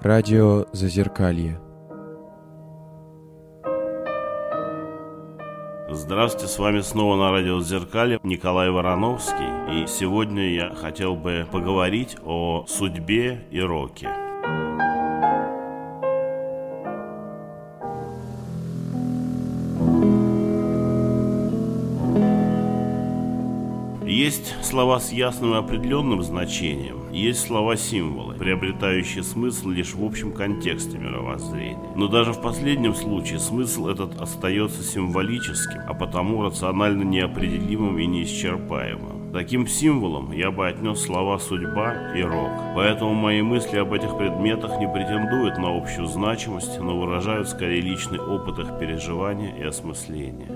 Радио Зазеркалье. Здравствуйте, с вами снова на радио Зазеркалье Николай Вороновский. И сегодня я хотел бы поговорить о судьбе и роке. Есть слова с ясным и определенным значением, есть слова-символы, приобретающие смысл лишь в общем контексте мировоззрения. Но даже в последнем случае смысл этот остается символическим, а потому рационально неопределимым и неисчерпаемым. Таким символом я бы отнес слова «судьба» и «рок». Поэтому мои мысли об этих предметах не претендуют на общую значимость, но выражают скорее личный опыт их переживания и осмысления.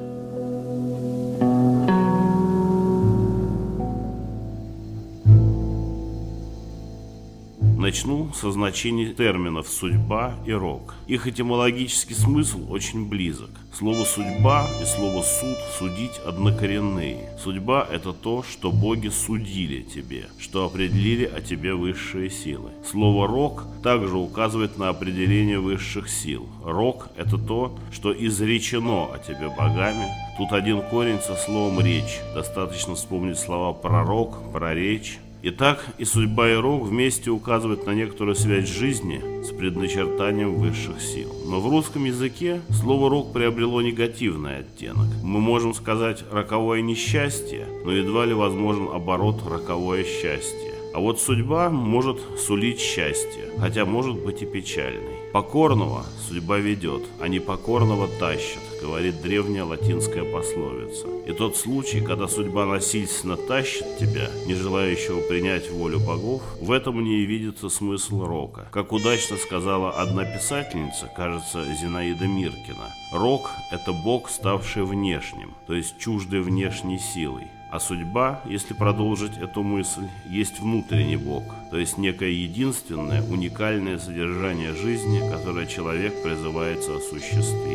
Начну со значений терминов «судьба» и «рок». Их этимологический смысл очень близок. Слово «судьба» и слово «суд» – «судить» однокоренные. Судьба – это то, что боги судили тебе, что определили о тебе высшие силы. Слово «рок» также указывает на определение высших сил. Рок – это то, что изречено о тебе богами. Тут один корень со словом «речь». Достаточно вспомнить слова «пророк», «проречь». Итак, и судьба, и рок вместе указывают на некоторую связь жизни с предначертанием высших сил. Но в русском языке слово «рок» приобрело негативный оттенок. Мы можем сказать «роковое несчастье», но едва ли возможен оборот «роковое счастье». А вот судьба может сулить счастье, хотя может быть и печальной. Покорного судьба ведет, а непокорного тащит, говорит древняя латинская пословица. И тот случай, когда судьба насильственно тащит тебя, не желающего принять волю богов, в этом мне и видится смысл рока. Как удачно сказала одна писательница, кажется, Зинаида Миркина, рок – это бог, ставший внешним, то есть чуждой внешней силой. А судьба, если продолжить эту мысль, есть внутренний бог, то есть некое единственное, уникальное содержание жизни, которое человек призывается осуществить.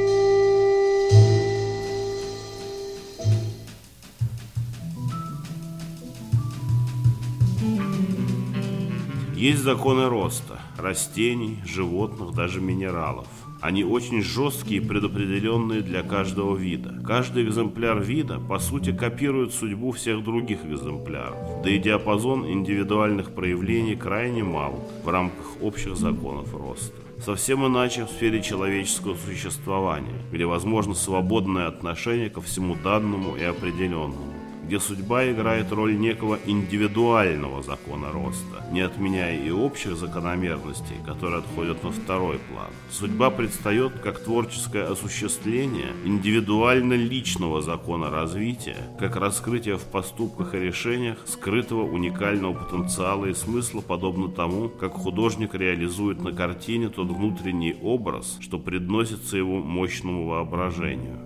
Есть законы роста растений, животных, даже минералов. Они очень жесткие и предопределенные для каждого вида. Каждый экземпляр вида, по сути, копирует судьбу всех других экземпляров. Да и диапазон индивидуальных проявлений крайне мал в рамках общих законов роста. Совсем иначе в сфере человеческого существования, где возможно свободное отношение ко всему данному и определенному, где судьба играет роль некого индивидуального закона роста, не отменяя и общих закономерностей, которые отходят на второй план. Судьба предстает как творческое осуществление индивидуально-личного закона развития, как раскрытие в поступках и решениях скрытого уникального потенциала и смысла, подобно тому, как художник реализует на картине тот внутренний образ, что предносится его мощному воображению.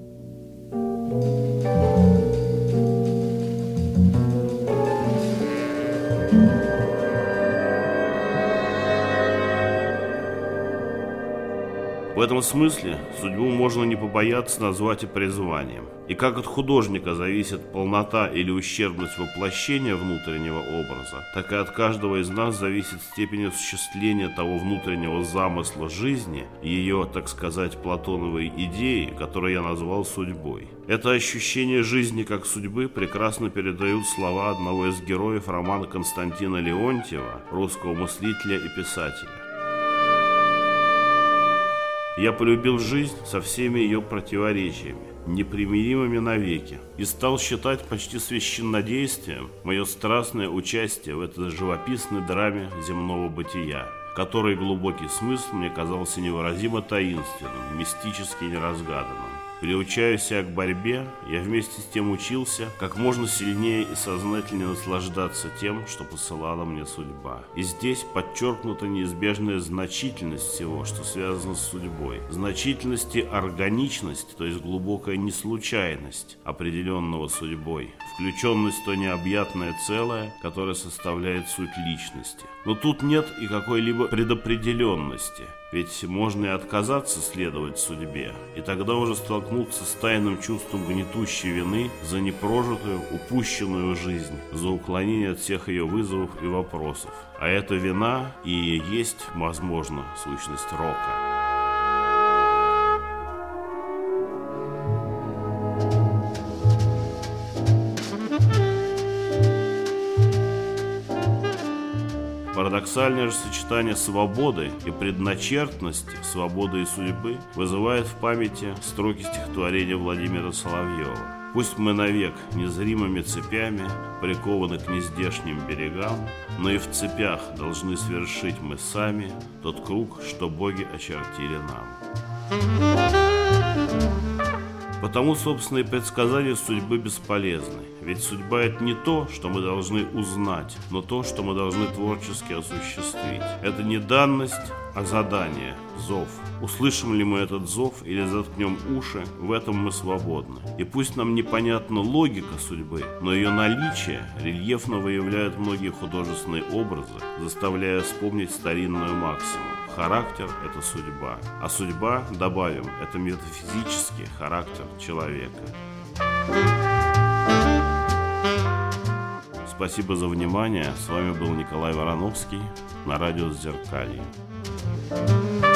В этом смысле судьбу можно не побояться назвать и призванием. И как от художника зависит полнота или ущербность воплощения внутреннего образа, так и от каждого из нас зависит степень осуществления того внутреннего замысла жизни, ее, так сказать, платоновой идеи, которую я назвал судьбой. Это ощущение жизни как судьбы прекрасно передают слова одного из героев романа Константина Леонтьева, русского мыслителя и писателя. Я полюбил жизнь со всеми ее противоречиями, непримиримыми навеки, и стал считать почти священнодействием мое страстное участие в этой живописной драме земного бытия, которой глубокий смысл мне казался невыразимо таинственным, мистически неразгаданным. Приучая себя к борьбе, я вместе с тем учился как можно сильнее и сознательнее наслаждаться тем, что посылала мне судьба. И здесь подчеркнута неизбежная значительность всего, что связано с судьбой. Значительность и органичность, то есть глубокая неслучайность определенного судьбой, включенность в то необъятное целое, которое составляет суть личности. Но тут нет и какой-либо предопределенности. Ведь можно и отказаться следовать судьбе, и тогда уже столкнуться с тайным чувством гнетущей вины за непрожитую, упущенную жизнь, за уклонение от всех ее вызовов и вопросов. А эта вина и есть, возможно, сущность рока. Парадоксальное же сочетание свободы и предначертанности, свободы и судьбы вызывает в памяти строки стихотворения Владимира Соловьева. «Пусть мы навек незримыми цепями прикованы к нездешним берегам, но и в цепях должны свершить мы сами тот круг, что боги очертили нам». Потому собственные предсказания судьбы бесполезны. Ведь судьба – это не то, что мы должны узнать, но то, что мы должны творчески осуществить. Это не данность, а задание, зов. Услышим ли мы этот зов или заткнем уши, в этом мы свободны. И пусть нам непонятна логика судьбы, но ее наличие рельефно выявляет многие художественные образы, заставляя вспомнить старинную максиму. Характер – это судьба, а судьба, добавим, это метафизический характер человека. Спасибо за внимание. С вами был Николай Вороновский на радио «Зеркалье».